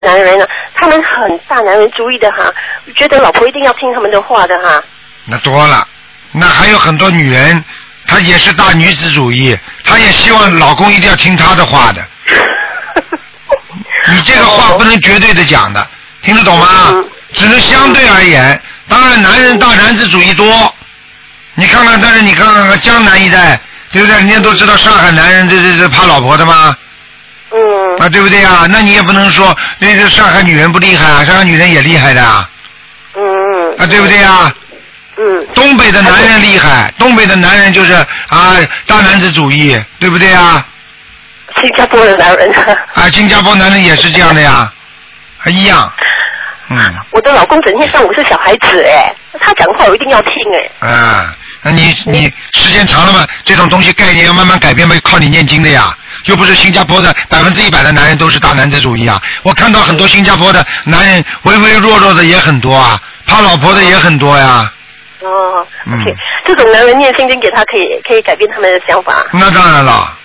男人呢，他们很大男人主义的哈，觉得老婆一定要听他们的话的哈。 那多了，那还有很多女人，她也是大女子主义，她也希望老公一定要听她的话的。你这个话不能绝对的讲的，听得懂吗？只能相对而言。当然，男人大男子主义多，你看看，但是你看看江南一带，对不对？人家都知道上海男人这怕老婆的吗？啊，对不对啊？那你也不能说那个上海女人不厉害啊，上海女人也厉害的啊。啊，对不对啊？东北的男人厉害，东北的男人就是啊大男子主义，对不对啊？ 新加坡的男人。 啊，新加坡男人也是这样的呀，还一样。 我的老公整天当我是小孩子哎，他讲话我一定要听哎。 啊，那你时间长了嘛，这种东西概念要慢慢改变嘛，靠你念经的呀。又不是新加坡的100%的男人都是大男子主义啊，我看到很多新加坡的男人唯唯弱弱的也很多啊，怕老婆的也很多呀。 OK，这种男人念心经给他可以改变他们的想法。 那当然了，